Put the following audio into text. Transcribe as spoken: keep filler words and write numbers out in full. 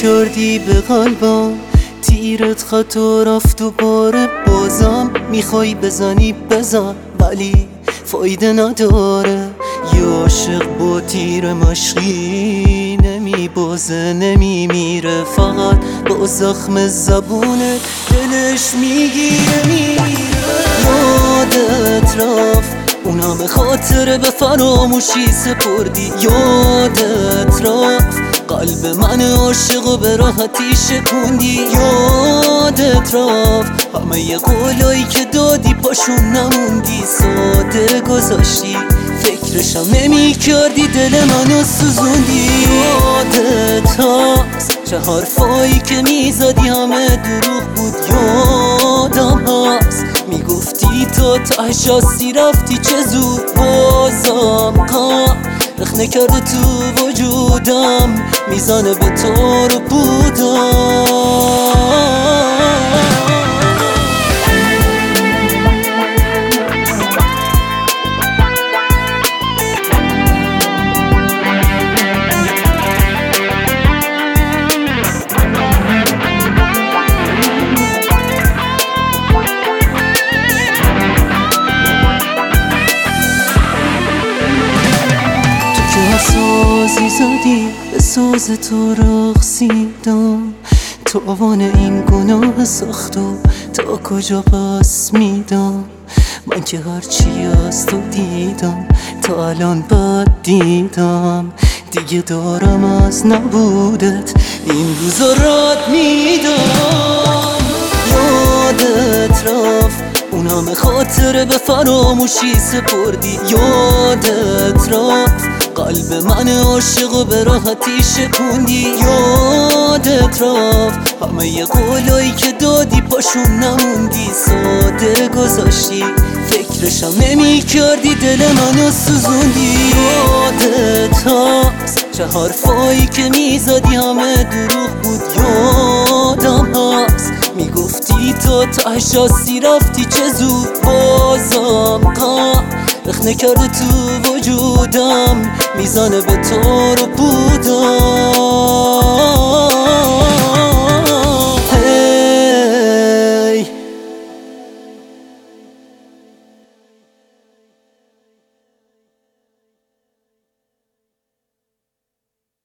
کردی به قلبم، تیرت خطا رفت و باره بازم میخوای بزنی بزن، ولی فایده نداره. یه عاشق با تیر مشقی نمی بازه نمی میره، فقط با زخم زبونت دلش میگیره میره. یادت رفت اونم خاطره به فراموشی سپردی، یادت رفت قلب من عاشقو به راحتی شکوندی، یادت رفت همه ی قولایی که دادی پاشون نموندی، ساده گذاشتی فکرشم نمی کردی دل منو سوزوندی. یادت هست چه حرفایی که میزدی همه دروغ بود، یادم هست میگفتی تو تهش هستی رفتی چه زود، بازم غم رخنه کرده تو وجودم، میزنه به تار و پودم. سازی زدی به ساز تو رقصیدم، تو آوان این گناه سخت و تا کجا پس میدم. من که هرچی از تو دیدم تا الان بد دیدم، دیگه دارم از نبودت این روزا رد میدم. یادت رفت اونم خاطره به فراموشی سپردی، یادت رفت قلب من عاشقو به راحتی شکوندی، یادت رفت همه ی قولایی که دادی پاشون نموندی، ساده گذاشتی فکرشم نمی کردی دل منو سوزوندی. یادت هست چه حرفایی که میزدی همه دروغ بود، یادم هست میگفتی تو تهش هستی رفتی چه زود، بازم غم رخنه کرده تو وجودم، میزنه به تار و پودم.